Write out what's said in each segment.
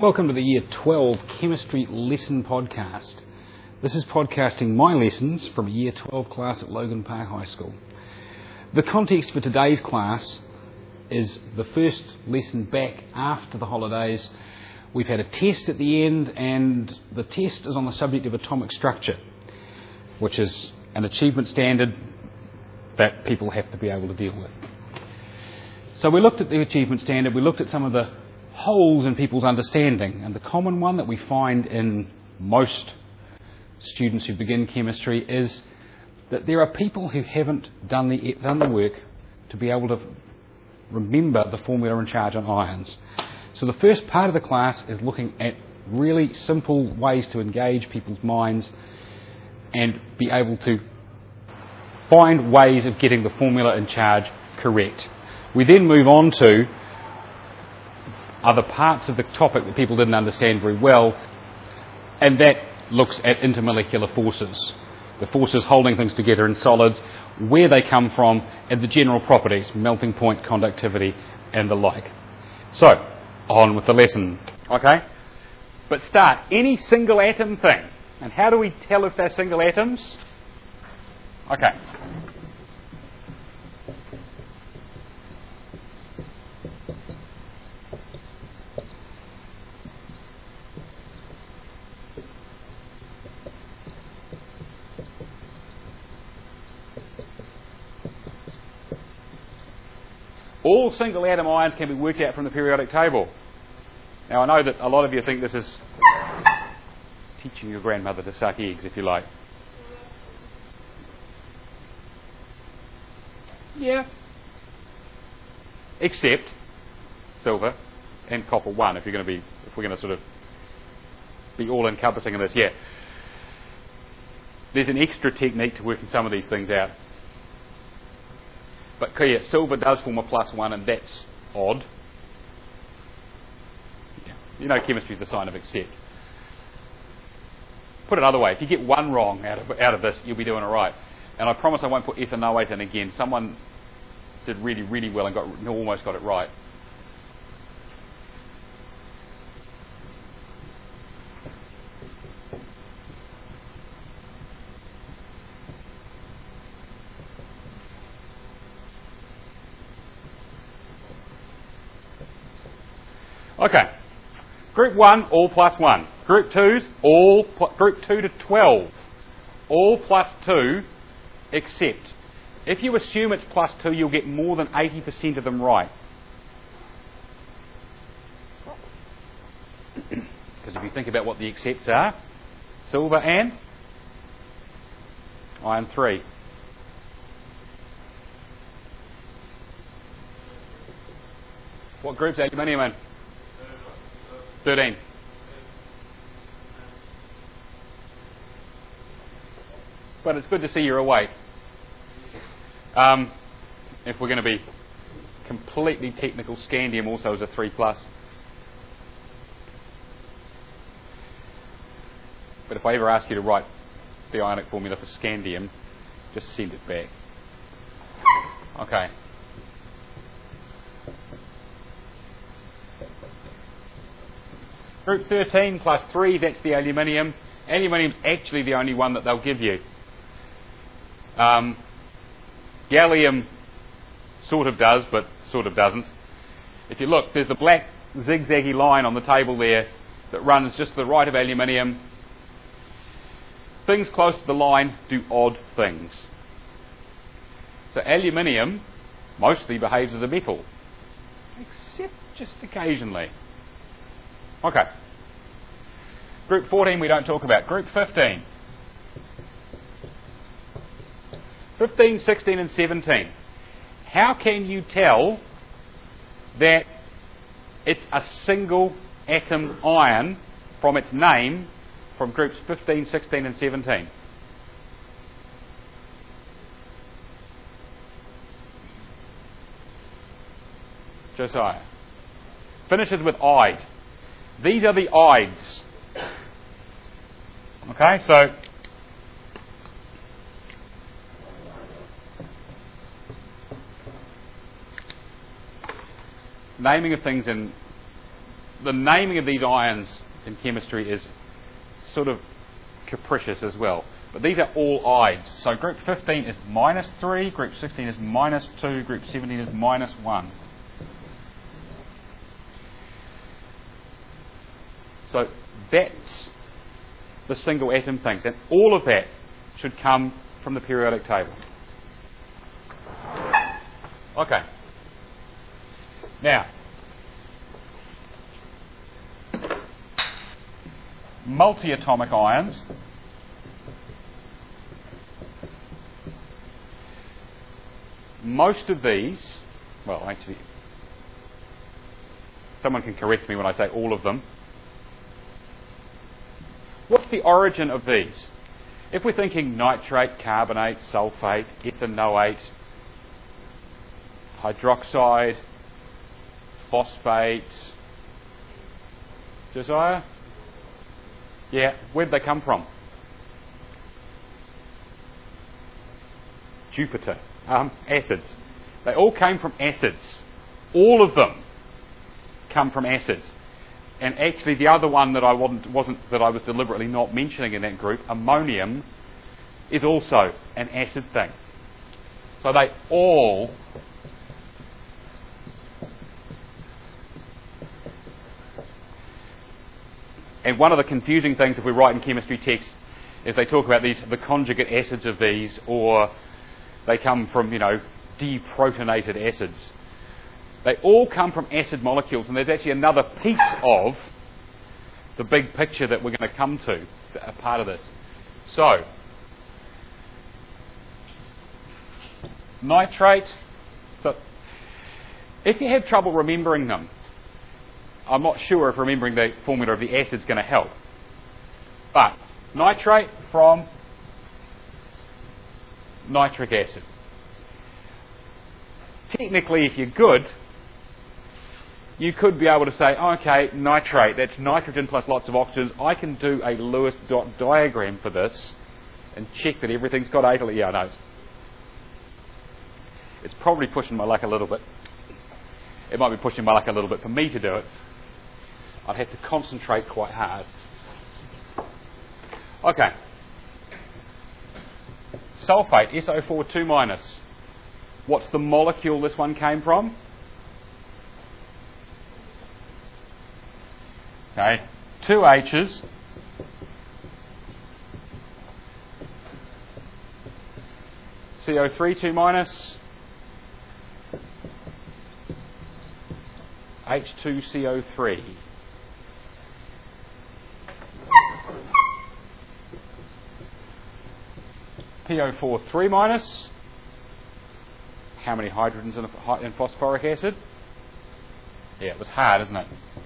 Welcome to the Year 12 Chemistry Lesson Podcast. This is podcasting my lessons from a Year 12 class at Logan Park High School. The context for today's class is the first lesson back after the holidays. We've had a test at the end, and the test is on the subject of atomic structure, which is an achievement standard that people have to be able to deal with. So we looked at the achievement standard, we looked at some of the holes in people's understanding, and the common one that we find in most students who begin chemistry is that there are people who haven't done the work to be able to remember the formula and charge on ions. So the first part of the class is looking at really simple ways to engage people's minds and be able to find ways of getting the formula and charge correct. We then move on to other parts of the topic that people didn't understand very well, and that looks at intermolecular forces, the forces holding things together in solids, where they come from, and the general properties, melting point, conductivity, and the like. So, on with the lesson. Okay? But start, any single atom thing. And how do we tell if they're single atoms? Okay. All single atom ions can be worked out from the periodic table. Now I know that a lot of you think this is teaching your grandmother to suck eggs, if you like. Yeah. Except silver and copper 1, if we're going to sort of be all encompassing in this, yeah. There's an extra technique to working some of these things out. But clear, silver does form a +1, and that's odd. Yeah. You know, chemistry is the sign of accept. Put it another way, if you get one wrong out of this, you'll be doing it right. And I promise I won't put ethanoate in again. Someone did really, really well and almost got it right. Okay, group 1, all +1. Group 2's group 2 to 12, all +2, except if you assume it's +2, you'll get more than 80% of them right. Because if you think about what the accepts are, silver and iron 3. What group's aluminium in? 13. But it's good to see you're awake. If we're going to be completely technical, scandium also is a 3+. But if I ever ask you to write the ionic formula for scandium, just send it back. Okay. Group 13 +3, that's the aluminium. Aluminium's actually the only one that they'll give you. Gallium sort of does, but sort of doesn't. If you look, there's the black zigzaggy line on the table there that runs just to the right of aluminium. Things close to the line do odd things. So aluminium mostly behaves as a metal, except just occasionally. Okay. Group 14 we don't talk about. Group 15. 15, 16 and 17. How can you tell that it's a single atom ion from its name from groups 15, 16 and 17? Josiah. Finishes with "ide." These are the ides. Okay, so naming of things in the naming of these ions in chemistry is sort of capricious as well. But these are all ides. So group 15 is -3, group 16 is -2, group 17 is -1. So that's the single atom things. And all of that should come from the periodic table. Okay. Now, multi-atomic ions. Most of these, well, actually, someone can correct me when I say all of them. What's the origin of these? If we're thinking nitrate, carbonate, sulfate, ethanoate, hydroxide, phosphate, Josiah? Yeah, where'd they come from? Jupiter. Acids. They all came from acids. All of them come from acids. And actually, the other one that I was deliberately not mentioning in that group, ammonium, is also an acid thing. So they all and one of the confusing things if we write in chemistry texts is they talk about the conjugate acids of these, or they come from, deprotonated acids. They all come from acid molecules, and there's actually another piece of the big picture that we're going to come to, a part of this. So, nitrate. So, if you have trouble remembering them, I'm not sure if remembering the formula of the acid is going to help. But nitrate from nitric acid. Technically, if you're good, you could be able to say, okay, nitrate, that's nitrogen plus lots of oxygens. I can do a Lewis dot diagram for this and check that everything's got 8. Yeah, I know. It's probably pushing my luck a little bit. It might be pushing my luck a little bit for me to do it. I'd have to concentrate quite hard. Okay. Sulfate, SO4 2-. What's the molecule this one came from? Okay, 2 H's. CO3 2-. H2CO3. PO4 3-. How many hydrogens in phosphoric acid? Yeah, it was hard, isn't it?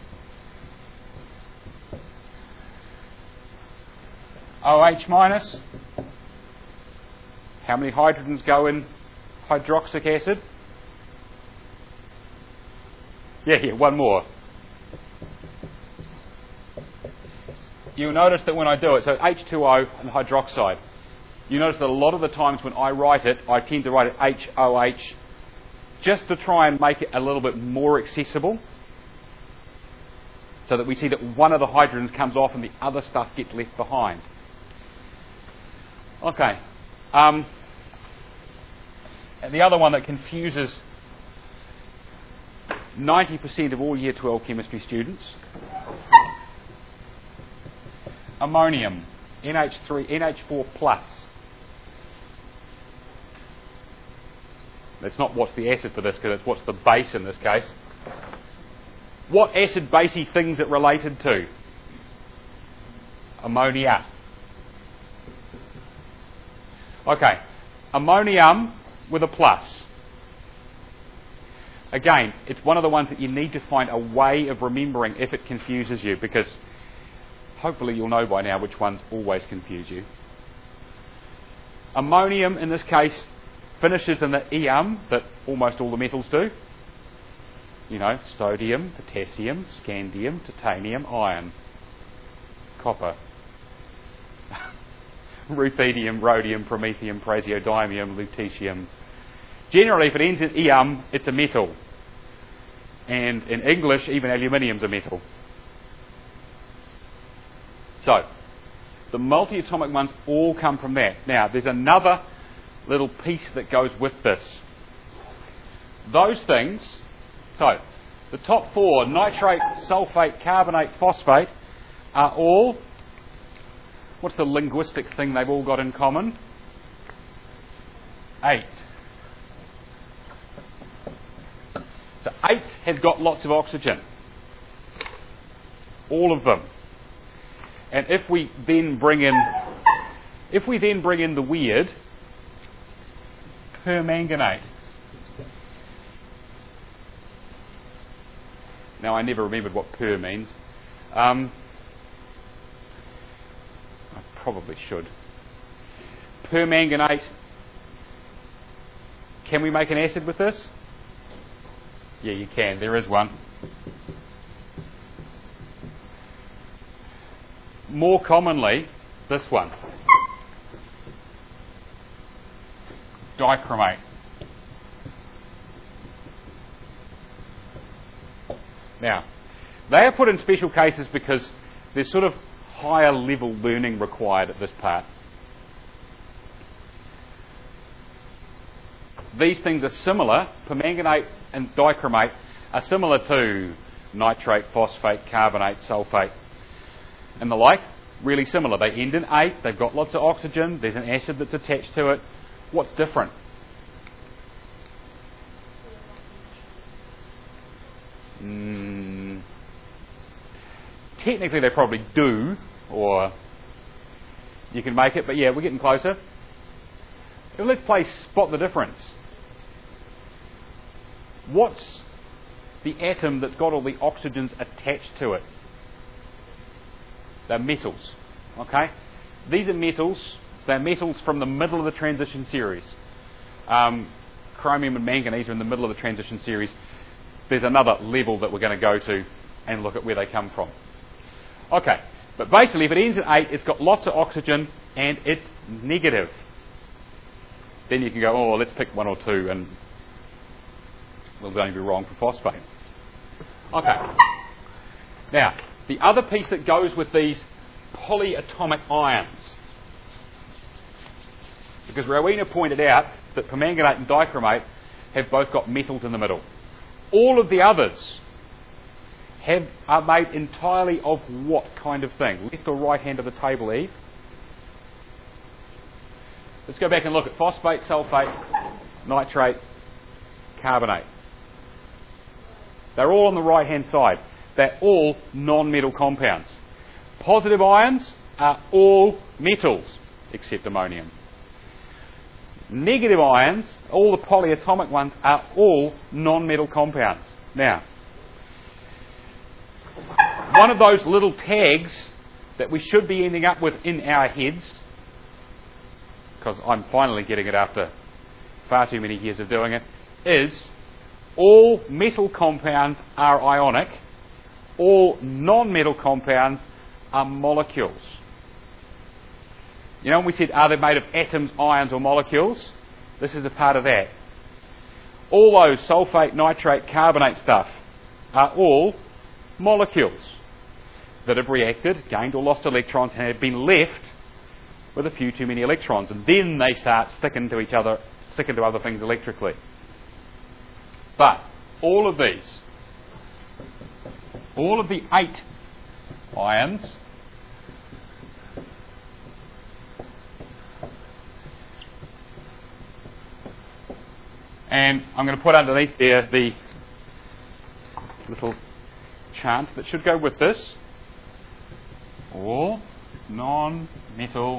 OH-. How many hydrogens go in hydroxic acid? Yeah, one more. You'll notice that when I do it, so H2O and hydroxide, you notice that a lot of the times when I write it, I tend to write it HOH just to try and make it a little bit more accessible, so that we see that one of the hydrogens comes off and the other stuff gets left behind. Okay. And the other one that confuses 90% of all Year 12 chemistry students, ammonium, NH4 plus. That's not what's the acid for this, because it's what's the base in this case. What acid-basey things it related to? Ammonia. Okay, ammonium with a plus. Again, it's one of the ones that you need to find a way of remembering if it confuses you, because hopefully you'll know by now which ones always confuse you. Ammonium, in this case, finishes in the -ium that almost all the metals do. Sodium, potassium, scandium, titanium, iron, copper, ruthenium, rhodium, promethium, praseodymium, lutetium. Generally, if it ends in -ium, it's a metal. And in English, even aluminium's a metal. So, the multi-atomic ones all come from that. Now, there's another little piece that goes with this. Those things, so, the top four, nitrate, sulfate, carbonate, phosphate, are all, what's the linguistic thing they've all got in common? 8. So 8 has got lots of oxygen. All of them. And if we then bring in the weird permanganate. Now I never remembered what per means. I probably should. Permanganate. Can we make an acid with this? Yeah, you can. There is one. More commonly, this one. Dichromate. Now, they are put in special cases because there's sort of higher level learning required at this part. These things are similar, permanganate and dichromate are similar to nitrate, phosphate, carbonate, sulfate and the like. Really similar. They end in 8, they've got lots of oxygen, there's an acid that's attached to it. What's different? Technically they probably do, or you can make it, but yeah, we're getting closer. Let's play spot the difference. What's the atom that's got all the oxygens attached to it? They're metals. Okay? These are metals. They're metals from the middle of the transition series. Chromium and manganese are in the middle of the transition series. There's another level that we're going to go to and look at where they come from. Okay, but basically if it ends at 8, it's got lots of oxygen and it's negative. Then you can go, oh, let's pick 1 or 2 and we'll only be wrong for phosphate. Okay. Now, the other piece that goes with these polyatomic ions, because Rowena pointed out that permanganate and dichromate have both got metals in the middle. All of the others are made entirely of what kind of thing? Left or right hand of the table, Eve? Let's go back and look at phosphate, sulfate, nitrate, carbonate. They're all on the right hand side. They're all non-metal compounds. Positive ions are all metals, except ammonium. Negative ions, all the polyatomic ones, are all non-metal compounds. Now, one of those little tags that we should be ending up with in our heads, because I'm finally getting it after far too many years of doing it, is all metal compounds are ionic, all non-metal compounds are molecules. You know when we said, are they made of atoms, ions or molecules? This is a part of that. All those sulfate, nitrate, carbonate stuff are all molecules that have reacted, gained or lost electrons and have been left with a few too many electrons, and then they start sticking to each other, sticking to other things electrically. But all of these, all of the 8 ions and I'm going to put underneath there the little chant that should go with this. All non-metal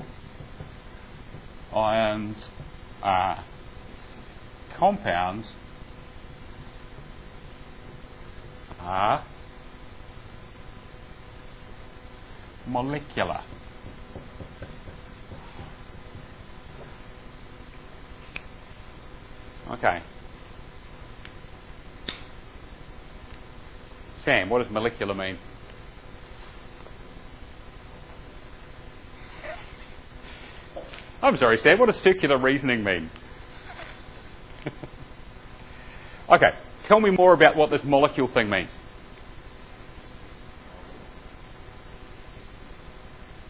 ions are compounds are molecular. Okay. Sam, what does molecular mean? I'm sorry, Sam, what does circular reasoning mean? Okay, tell me more about what this molecule thing means.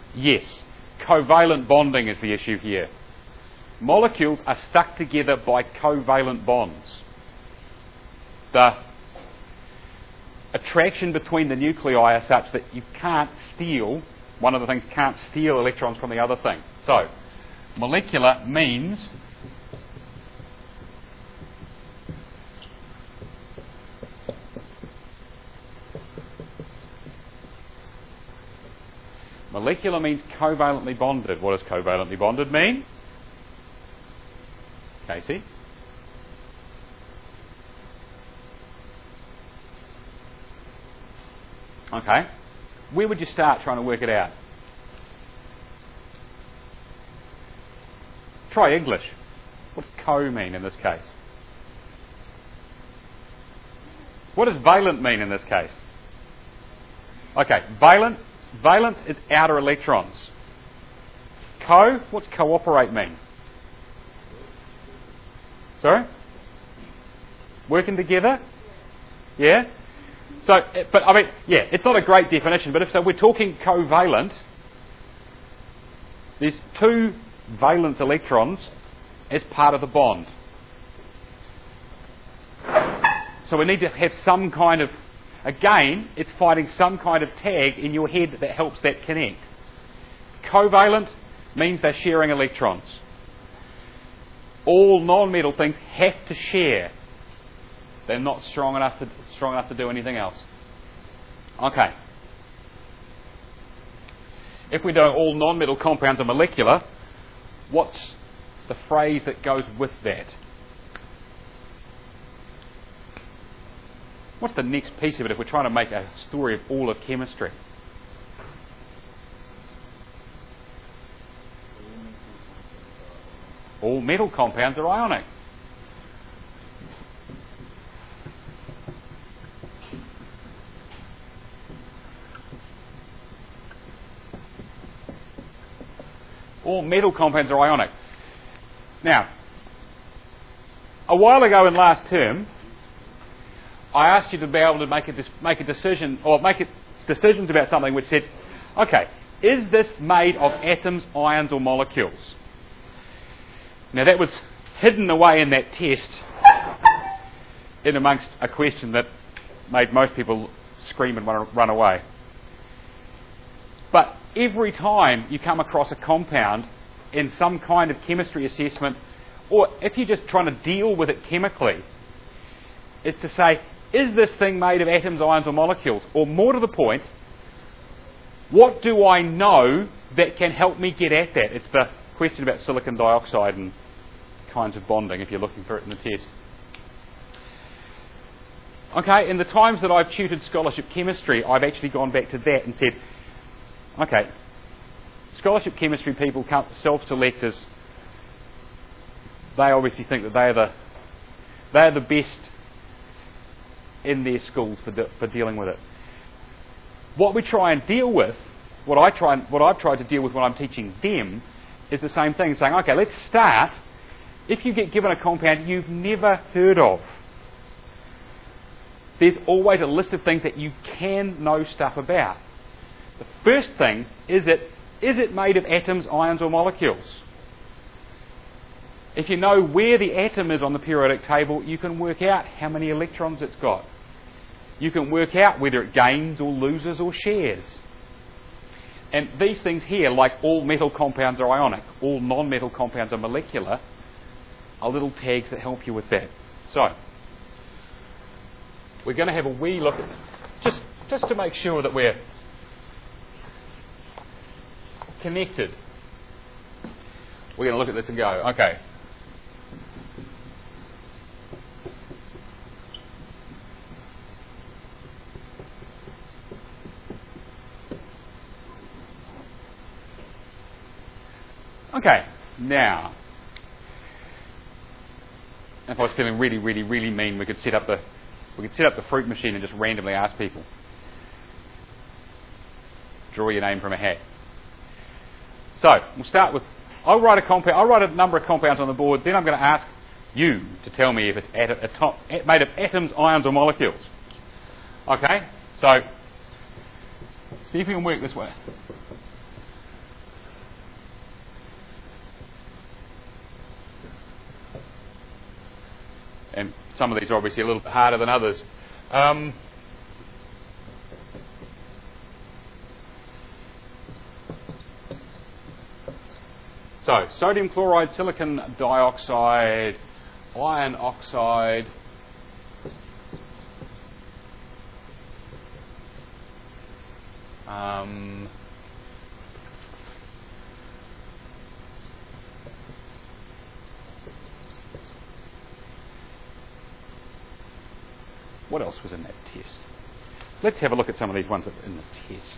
Yes, covalent bonding is the issue here. Molecules are stuck together by covalent bonds. The attraction between the nuclei are such that you can't steal, one of the things can't steal electrons from the other thing. So, molecular means covalently bonded. What does covalently bonded mean? Casey? Okay. Where would you start trying to work it out? Try English. What does co mean in this case? What does valent mean in this case? Okay, valence is outer electrons. What's cooperate mean? Sorry? Working together? Yeah? So, but I mean, yeah, it's not a great definition, but if so we're talking covalent, there's two valence electrons as part of the bond. So we need to have some kind of, again, it's finding some kind of tag in your head that helps that connect. Covalent means they're sharing electrons. All non-metal things have to share. They're not strong enough to do anything else. Okay. If we know all non-metal compounds are molecular, what's the phrase that goes with that? What's the next piece of it if we're trying to make a story of all of chemistry? All metal compounds are ionic. All metal compounds are ionic. Now, a while ago in last term, I asked you to be able to make a decision, or make decisions about something which said, okay, is this made of atoms, ions, or molecules? Now that was hidden away in that test in amongst a question that made most people scream and run away. But every time you come across a compound in some kind of chemistry assessment, or if you're just trying to deal with it chemically, is to say, is this thing made of atoms, ions, or molecules? Or more to the point, what do I know that can help me get at that? It's the question about silicon dioxide and kinds of bonding, if you're looking for it in the test. Okay, in the times that I've tutored scholarship chemistry, I've actually gone back to that and said, okay, scholarship chemistry people can't self-select as they obviously think that they are the best in their schools for dealing with it. What we try and deal with, what I've tried to deal with when I'm teaching them, is the same thing, saying, okay, let's start. If you get given a compound you've never heard of, there's always a list of things that you can know stuff about. The first thing is it made of atoms, ions, or molecules? If you know where the atom is on the periodic table, you can work out how many electrons it's got. You can work out whether it gains or loses or shares. And these things here, like all metal compounds are ionic, all non-metal compounds are molecular, are little tags that help you with that. So, we're going to have a wee look at just to make sure that we're connected. We're going to look at this and go, okay. Okay, now, if I was feeling really, really, really mean, we could set up the fruit machine and just randomly ask people. Draw your name from a hat. So, we'll start with, I'll write a number of compounds on the board, then I'm going to ask you to tell me if it's made of atoms, ions, or molecules. Okay? So, see if we can work this way. And some of these are obviously a little bit harder than others. So, sodium chloride, silicon dioxide, iron oxide, what else was in that test? Let's have a look at some of these ones that were in the test.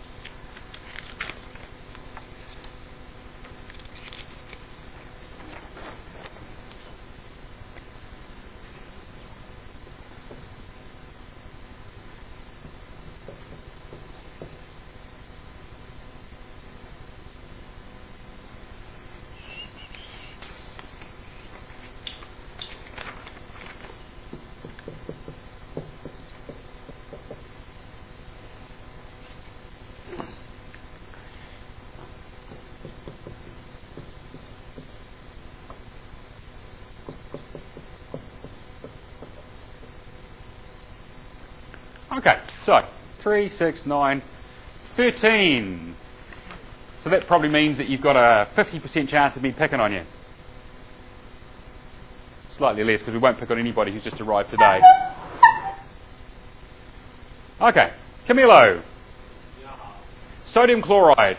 Okay, so 3, 6, 9, 13. So that probably means that you've got a 50% chance of me picking on you. Slightly less because we won't pick on anybody who's just arrived today. Okay, Camilo. Sodium chloride.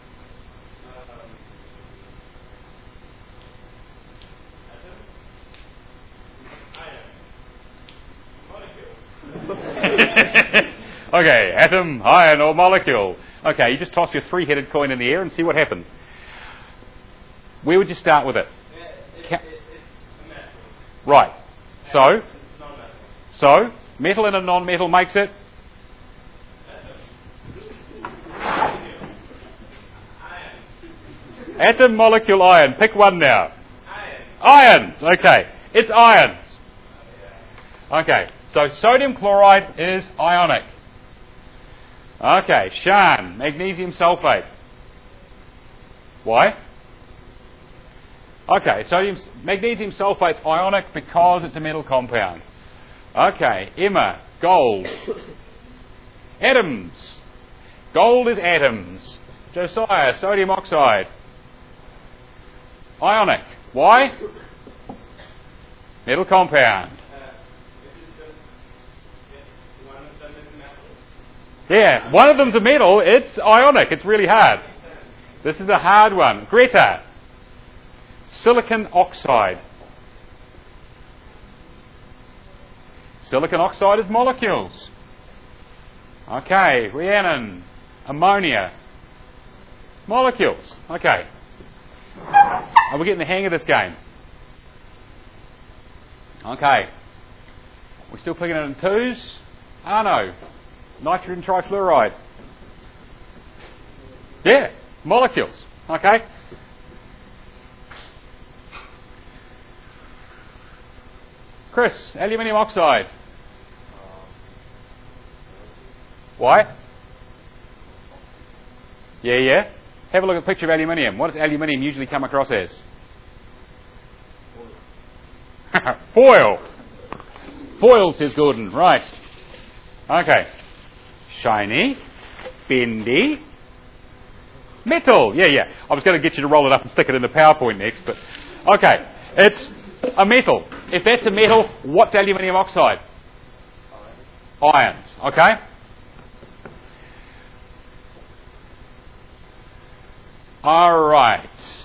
Okay, atom, ion, or molecule. Okay, you just toss your three-headed coin in the air and see what happens. Where would you start with it? It's a metal. Right. So, It's non-metal. metal in a non-metal makes it? Atom, molecule, ion. Pick one now. Iron. Ions. Okay. It's ions. Okay. So sodium chloride is ionic. Okay. Sean, magnesium sulfate. Why? Okay. Magnesium sulfate's ionic because it's a metal compound. Okay. Emma, gold. Atoms. Gold is atoms. Josiah, sodium oxide. Ionic. Why? Metal compound. Yeah, one of them's a metal. It's ionic. It's really hard. This is a hard one. Greta. Silicon oxide. Silicon oxide is molecules. Okay, Rhiannon. Ammonia. Molecules. Okay. Are we getting the hang of this game? Okay. We're still picking it in twos? No. Nitrogen trifluoride. Yeah, molecules. Okay. Chris, aluminium oxide. Why? Yeah. Have a look at a picture of aluminium. What does aluminium usually come across as? Foil. Foil, says Gordon. Right. Okay. Shiny. Bendy. Metal. Yeah. I was going to get you to roll it up and stick it in the PowerPoint next, but... Okay. It's a metal. If that's a metal, what's aluminium oxide? Ions. Okay? Alright.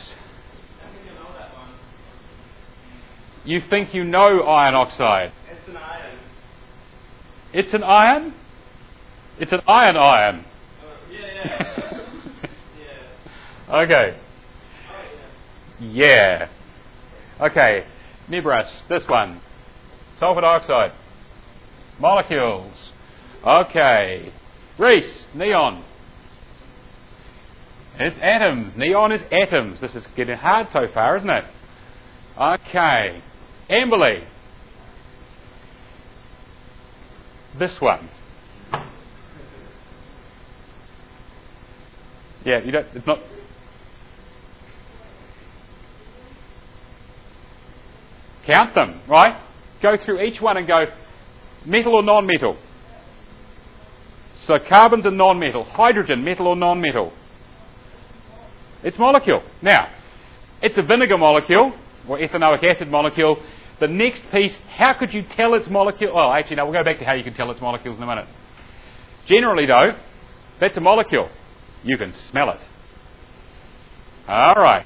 You think you know iron oxide? It's an iron. It's an iron? It's an iron. Yeah. Okay. Oh, Yeah. Okay. Nibras, this one. Sulfur dioxide. Molecules. Okay. Reese, neon. It's atoms. Neon is atoms. This is getting hard so far, isn't it? Okay. Amberley. This one. Yeah, you don't, it's not... Count them, right? go through each one and go, metal or non-metal? So carbon's a non-metal. Hydrogen, metal or non-metal? It's molecule. Now, it's a vinegar molecule, or ethanoic acid molecule. The next piece, how could you tell its molecule? Well, actually, no, we'll go back to how you can tell its molecules in a minute. Generally, though, that's a molecule. You can smell it. All right.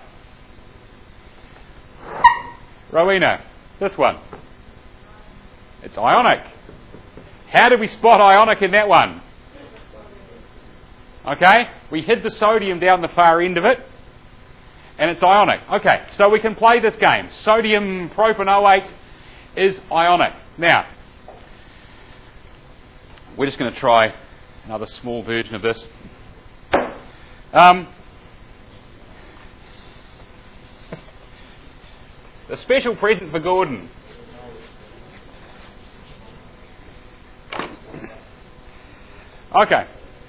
Rowena, this one. It's ionic. How did we spot ionic in that one? Okay, we hid the sodium down the far end of it, and it's ionic. Okay, so we can play this game. Sodium propanoate is ionic. Now, we're just going to try another small version of this. A special present for Gordon. Okay.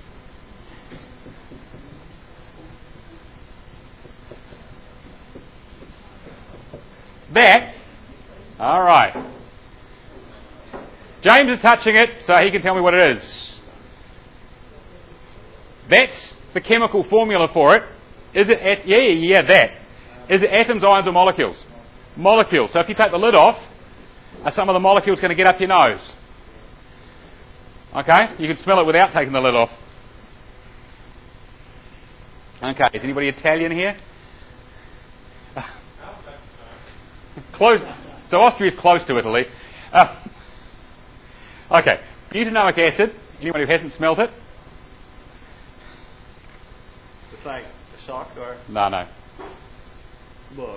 That, all right. James is touching it, so he can tell me what it is. That's the chemical formula for it. Is it, that. Is it atoms, ions, or molecules? Molecules. So if you take the lid off, are some of the molecules going to get up your nose? Okay, you can smell it without taking the lid off. Okay, is anybody Italian here? Close. So Austria is close to Italy. Okay, butanoic acid. Anyone who hasn't smelt it? It's like a shock or... No. Whoa.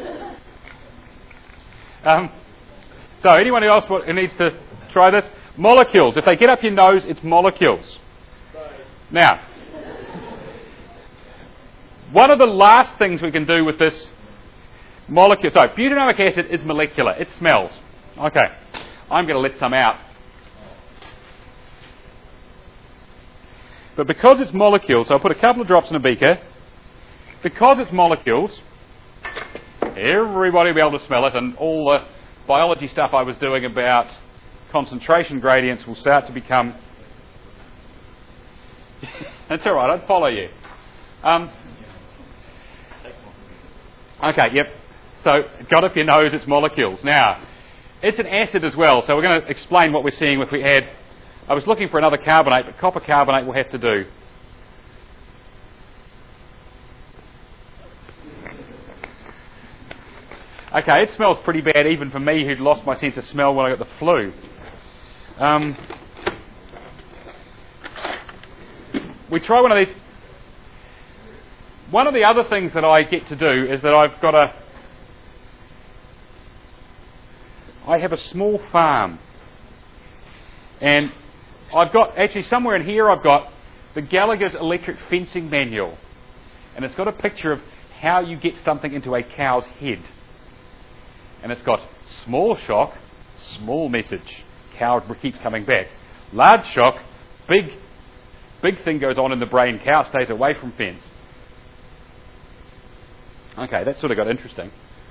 So anyone else who needs to try this? Molecules. If they get up your nose, it's molecules. Sorry. Now, one of the last things we can do with this molecule... So, butanoic acid is molecular. It smells. Okay. I'm going to let some out. But because it's molecules, I'll put a couple of drops in a beaker. Because it's molecules, everybody will be able to smell it, and all the biology stuff I was doing about concentration gradients will start to become... That's all right, I'd follow you. Okay, yep. So, got up your nose, it's molecules. Now, it's an acid as well, so we're going to explain what we're seeing if we add... I was looking for another carbonate, but copper carbonate will have to do. Okay, it smells pretty bad even for me who'd lost my sense of smell when I got the flu. We try one of these. One of the other things that I get to do is that I have a small farm. And I've got, actually somewhere in here I've got the Gallagher's Electric Fencing Manual. And it's got a picture of how you get something into a cow's head. And it's got small shock, small message. Cow keeps coming back. Large shock, big thing goes on in the brain. Cow stays away from fence. Okay, that sort of got interesting.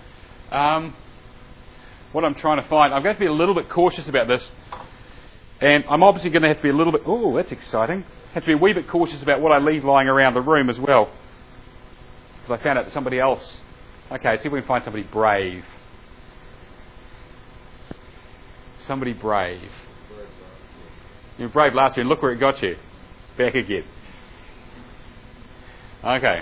What I'm trying to find, I'm going to be a little bit cautious about this. And I'm obviously going to have to be a little bit... Oh, that's exciting. Have to be a wee bit cautious about what I leave lying around the room as well. Because I found out that somebody else... Okay, see if we can find somebody brave. Somebody brave. You were brave last year, and look where it got you. Back again. Okay.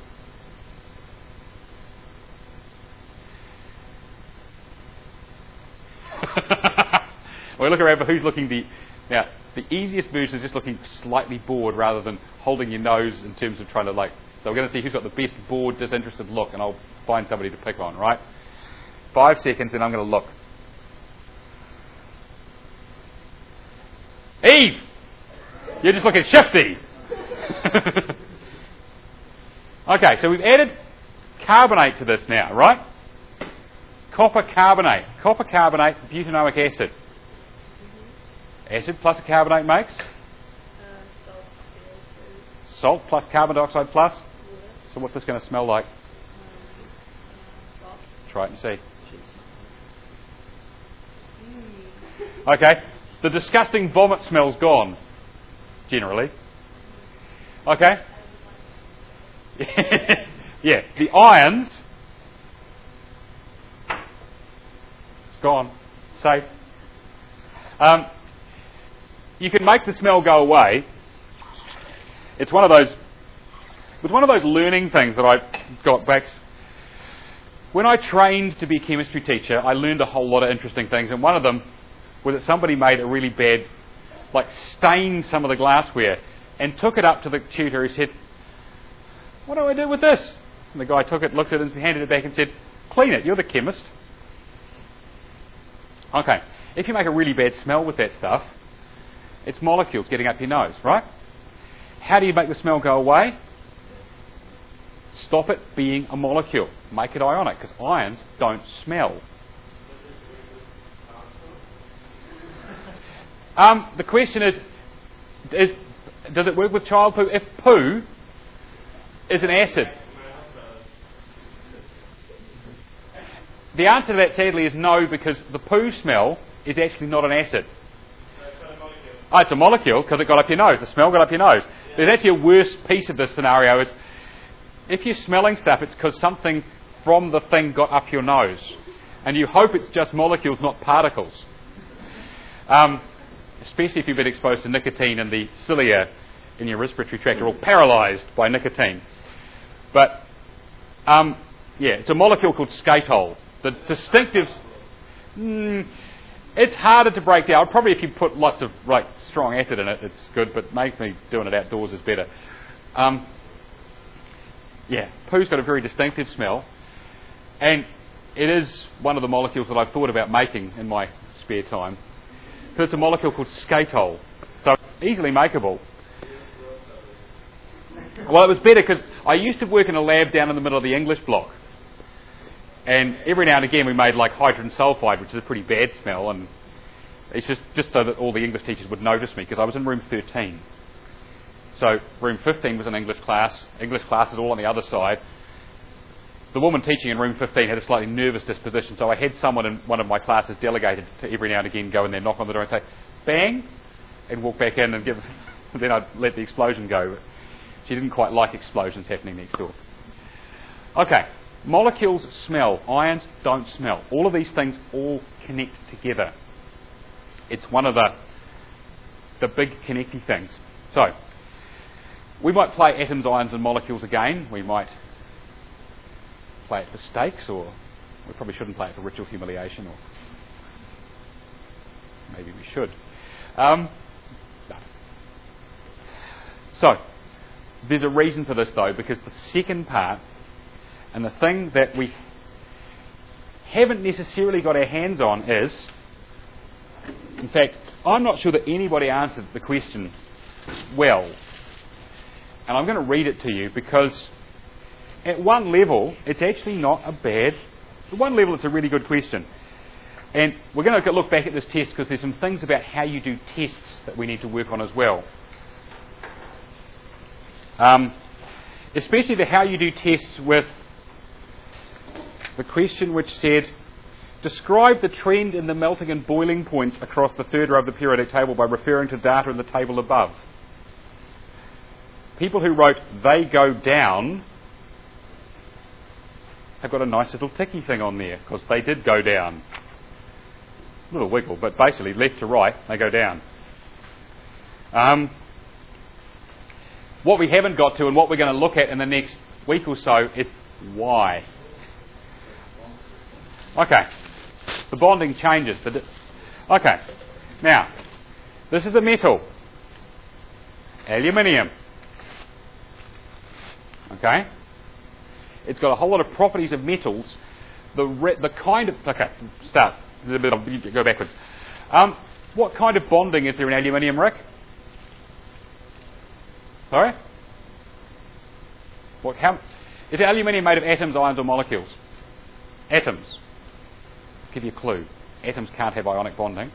We look around for who's looking Now, the easiest version is just looking slightly bored rather than holding your nose in terms of trying to So we're going to see who's got the best bored, disinterested look, and I'll find somebody to pick on, right? 5 seconds, and I'm going to look. Eve! You're just looking shifty! Okay, so we've added carbonate to this now, right? Copper carbonate. Copper carbonate, butanoic acid. Acid plus a carbonate makes? Salt plus carbon dioxide plus? So what's this going to smell like? Salt. Try it and see. Okay? The disgusting vomit smell's gone, generally. Okay? Yeah, the ions, it's gone. Safe. You can make the smell go away. It's one of those learning things that I got back. When I trained to be a chemistry teacher, I learned a whole lot of interesting things, and one of them was that somebody made a really bad, stained some of the glassware and took it up to the tutor who said, "What do I do with this?" And the guy took it, looked at it, and handed it back and said, "Clean it, you're the chemist." Okay, if you make a really bad smell with that stuff, it's molecules getting up your nose, right? How do you make the smell go away? Stop it being a molecule. Make it ionic, because ions don't smell. The question is, does it work with child poo? If poo is an acid. The answer to that, sadly, is no, because the poo smell is actually not an acid. Oh, it's a molecule because it got up your nose. The smell got up your nose. There's actually a worse piece of this scenario. Is if you're smelling stuff, it's because something from the thing got up your nose. And you hope it's just molecules, not particles. Especially if you've been exposed to nicotine and the cilia in your respiratory tract are all paralysed by nicotine. But, it's a molecule called skatole. The distinctives... it's harder to break down. Probably if you put lots of strong acid in it, it's good, but maybe doing it outdoors is better. Poo's got a very distinctive smell, and it is one of the molecules that I've thought about making in my spare time. So it's a molecule called skatole, so easily makeable. Well, it was better because I used to work in a lab down in the middle of the English block, and every now and again we made hydrogen sulfide, which is a pretty bad smell, and it's just so that all the English teachers would notice me, because I was in room 13. So room 15 was an English class. English class is all on the other side. The woman teaching in room 15 had a slightly nervous disposition, so I had someone in one of my classes delegated to every now and again go in there, knock on the door and say, "Bang," and walk back in and give. Then I'd let the explosion go. She didn't quite like explosions happening next door. Okay, molecules smell. Ions don't smell. All of these things all connect together. It's one of the big connecty things. So, we might play atoms, ions and molecules again. We might play it for stakes, or we probably shouldn't play it for ritual humiliation, or maybe we should. No. So, there's a reason for this though, because the second part, and the thing that we haven't necessarily got our hands on is, in fact, I'm not sure that anybody answered the question well. And I'm going to read it to you because at one level, it's actually not a bad... At one level, it's a really good question. And we're going to look back at this test because there's some things about how you do tests that we need to work on as well. Especially the how you do tests with the question which said, describe the trend in the melting and boiling points across the third row of the periodic table by referring to data in the table above. People who wrote, they go down, have got a nice little ticky thing on there, because they did go down. A little wiggle, but basically left to right, they go down. What we haven't got to, and what we're going to look at in the next week or so, is why. Okay, the bonding changes. Okay, now, this is a metal, aluminium. Okay, it's got a whole lot of properties of metals. The kind of go backwards. What kind of bonding is there in aluminium, Rick? Sorry? Is aluminium made of atoms, ions, or molecules? Atoms. I'll give you a clue. Atoms can't have ionic bonding.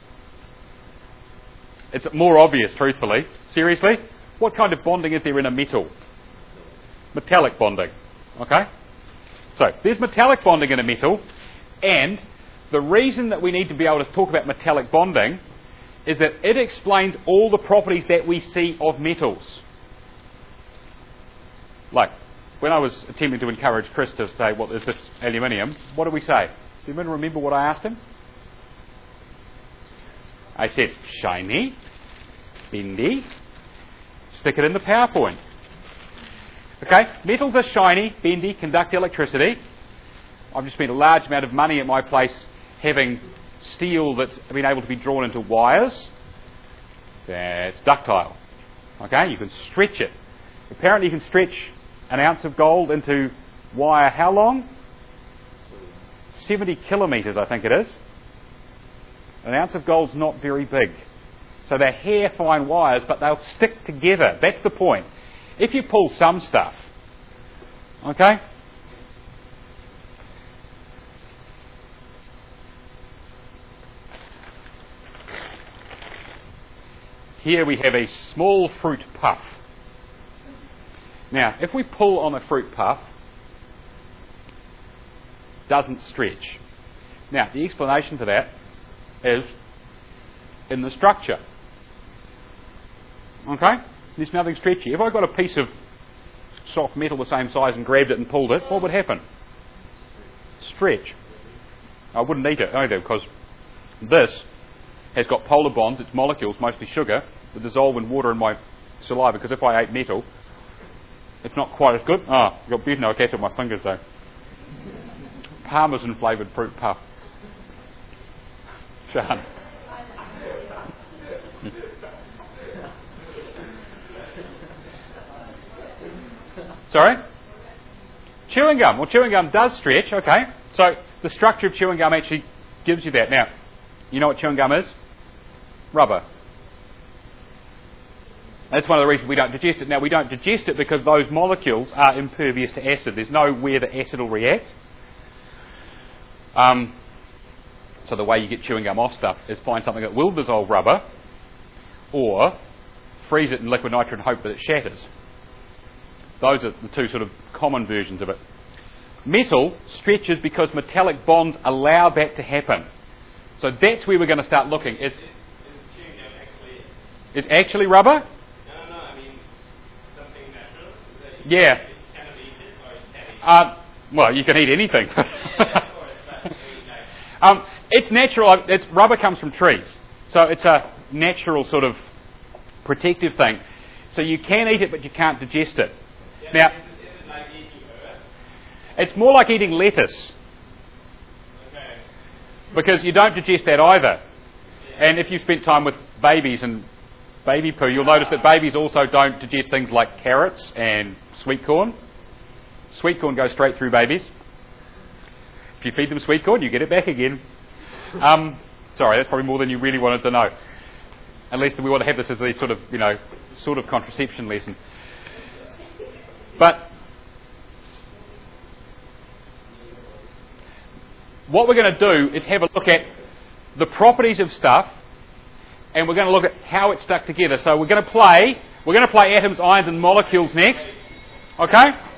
It's more obvious, truthfully. Seriously? What kind of bonding is there in a metal? Metallic bonding. Okay? So, there's metallic bonding in a metal, and The reason that we need to be able to talk about metallic bonding is that it explains all the properties that we see of metals. Like, when I was attempting to encourage Chris to say, well, is this aluminium? What did we say? Do you remember what I asked him? I said, shiny, bendy, stick it in the PowerPoint. Okay, metals are shiny, bendy, conduct electricity. I've just spent a large amount of money at my place having steel that's been able to be drawn into wires. That's ductile. Okay, you can stretch it. Apparently you can stretch an ounce of gold into wire how long? 70 kilometres, I think it is. An ounce of gold's not very big. So they're hair-fine wires, but they'll stick together. That's the point. If you pull some stuff, okay? Here we have a small fruit puff. Now, if we pull on a fruit puff, it doesn't stretch. Now, the explanation for that is in the structure. Okay? There's nothing stretchy. If I got a piece of soft metal the same size and grabbed it and pulled it, what would happen? Stretch. I wouldn't eat it either, because this has got polar bonds, its molecules, mostly sugar, that dissolve in water in my saliva, because if I ate metal, it's not quite as good. I've got butanoic acid on my fingers though. Parmesan flavoured fruit puff. Sean. Sorry? Chewing gum. Well, chewing gum does stretch, okay. So the structure of chewing gum actually gives you that. Now, you know what chewing gum is? Rubber. That's one of the reasons we don't digest it. Now, we don't digest it because those molecules are impervious to acid. There's nowhere that acid will react. So the way you get chewing gum off stuff is find something that will dissolve rubber, or freeze it in liquid nitrogen and hope that it shatters. Those are the two sort of common versions of it. Metal stretches because metallic bonds allow that to happen. So that's where we're going to start looking. Is chewing gum actually... Is actually rubber? No, I mean something natural. Yeah. Can it eat it or can it eat Well, you can eat anything. it? Yeah, of course, but very nice. It's natural. Rubber comes from trees. So it's a natural sort of protective thing. So you can eat it, but you can't digest it. Yeah, Now, is it like eating earth? it's more like eating lettuce, Okay. because you don't digest that either. And if you've spent time with babies and baby poo, you'll notice that babies also don't digest things like carrots and sweet corn. Sweet corn goes straight through babies. If you feed them sweet corn, you get it back again. Sorry, that's probably more than you really wanted to know. Unless we want to have this as a sort of contraception lesson. But what we're going to do is have a look at the properties of stuff, and we're going to look at how it's stuck together. So we're going to play atoms, ions and molecules next. Okay?